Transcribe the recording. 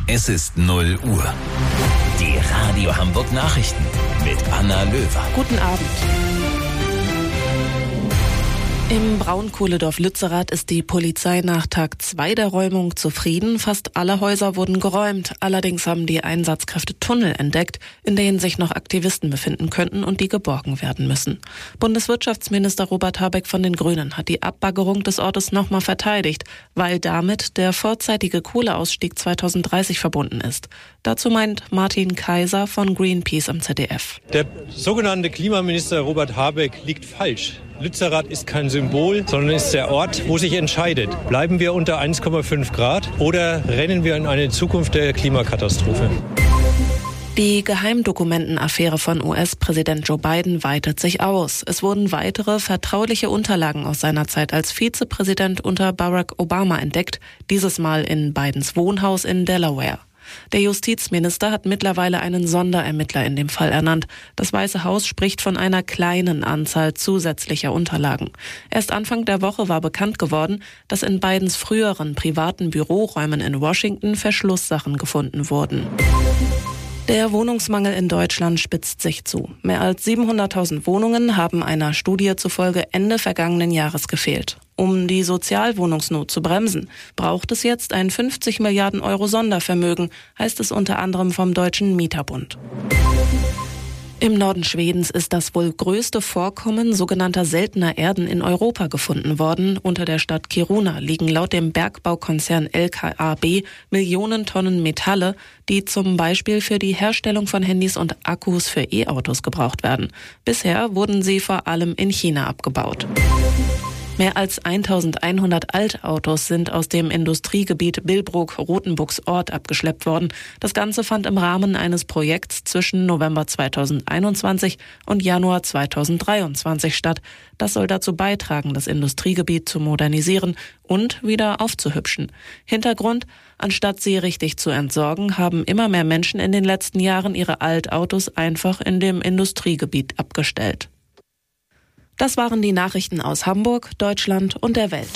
Es ist 0 Uhr. Die Radio Hamburg Nachrichten mit Anna Löwer. Guten Abend. Im Braunkohledorf Lützerath ist die Polizei nach Tag 2 der Räumung zufrieden. Fast alle Häuser wurden geräumt. Allerdings haben die Einsatzkräfte Tunnel entdeckt, in denen sich noch Aktivisten befinden könnten und die geborgen werden müssen. Bundeswirtschaftsminister Robert Habeck von den Grünen hat die Abbaggerung des Ortes nochmal verteidigt, weil damit der vorzeitige Kohleausstieg 2030 verbunden ist. Dazu meint Martin Kaiser von Greenpeace am ZDF. Der sogenannte Klimaminister Robert Habeck liegt falsch. Lützerath ist kein Symbol, sondern ist der Ort, wo sich entscheidet. Bleiben wir unter 1,5 Grad oder rennen wir in eine Zukunft der Klimakatastrophe? Die Geheimdokumentenaffäre von US-Präsident Joe Biden weitet sich aus. Es wurden weitere vertrauliche Unterlagen aus seiner Zeit als Vizepräsident unter Barack Obama entdeckt, dieses Mal in Bidens Wohnhaus in Delaware. Der Justizminister hat mittlerweile einen Sonderermittler in dem Fall ernannt. Das Weiße Haus spricht von einer kleinen Anzahl zusätzlicher Unterlagen. Erst Anfang der Woche war bekannt geworden, dass in Bidens früheren privaten Büroräumen in Washington Verschlusssachen gefunden wurden. Der Wohnungsmangel in Deutschland spitzt sich zu. Mehr als 700.000 Wohnungen haben einer Studie zufolge Ende vergangenen Jahres gefehlt. Um die Sozialwohnungsnot zu bremsen, braucht es jetzt ein 50 Milliarden Euro Sondervermögen, heißt es unter anderem vom Deutschen Mieterbund. Im Norden Schwedens ist das wohl größte Vorkommen sogenannter seltener Erden in Europa gefunden worden. Unter der Stadt Kiruna liegen laut dem Bergbaukonzern LKAB Millionen Tonnen Metalle, die zum Beispiel für die Herstellung von Handys und Akkus für E-Autos gebraucht werden. Bisher wurden sie vor allem in China abgebaut. Mehr als 1100 Altautos sind aus dem Industriegebiet Billbrook-Rothenbuchsort abgeschleppt worden. Das Ganze fand im Rahmen eines Projekts zwischen November 2021 und Januar 2023 statt. Das soll dazu beitragen, das Industriegebiet zu modernisieren und wieder aufzuhübschen. Hintergrund: Anstatt sie richtig zu entsorgen, haben immer mehr Menschen in den letzten Jahren ihre Altautos einfach in dem Industriegebiet abgestellt. Das waren die Nachrichten aus Hamburg, Deutschland und der Welt.